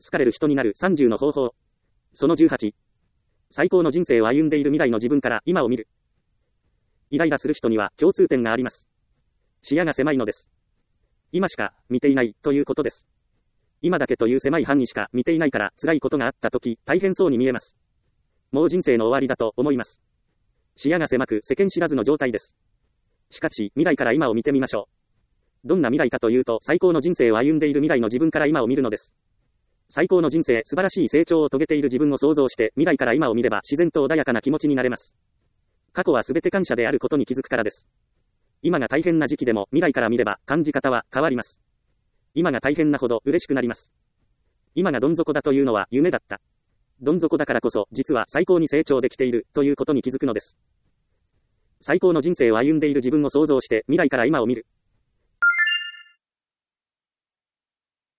好かれる人になる30の方法。その18。最高の人生を歩んでいる未来の自分から今を見る。イライラする人には共通点があります。視野が狭いのです。今しか見ていないということです。今だけという狭い範囲しか見ていないから辛いことがあったとき大変そうに見えます。もう人生の終わりだと思います。視野が狭く世間知らずの状態です。しかし未来から今を見てみましょう。どんな未来かというと最高の人生を歩んでいる未来の自分から今を見るのです。最高の人生、素晴らしい成長を遂げている自分を想像して未来から今を見れば自然と穏やかな気持ちになれます。過去はすべて感謝であることに気づくからです。今が大変な時期でも未来から見れば感じ方は変わります。今が大変なほど嬉しくなります。今がどん底だというのは夢だった。どん底だからこそ実は最高に成長できているということに気づくのです。最高の人生を歩んでいる自分を想像して未来から今を見る。